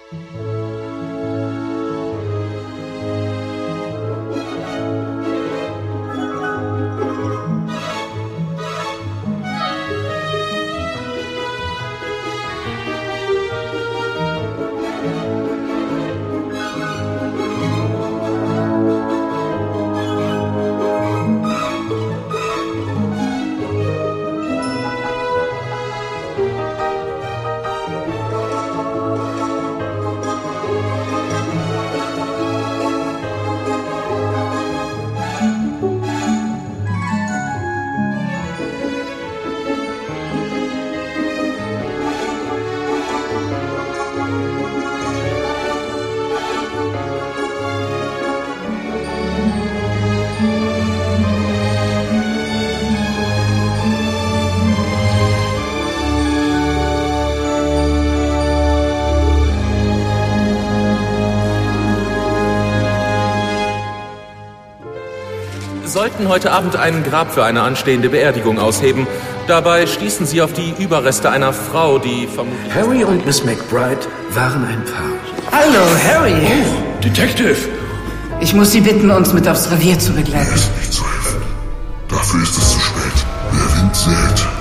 Sollten heute Abend ein Grab für eine anstehende Beerdigung ausheben. Dabei stießen sie auf die Überreste einer Frau, die vermutlich... Harry und Miss McBride waren ein Paar. Hallo, Harry. Oh, Detective. Ich muss Sie bitten, uns mit aufs Revier zu begleiten. Mir ist nicht zu helfen. Dafür ist es zu spät. Wer Wind sät,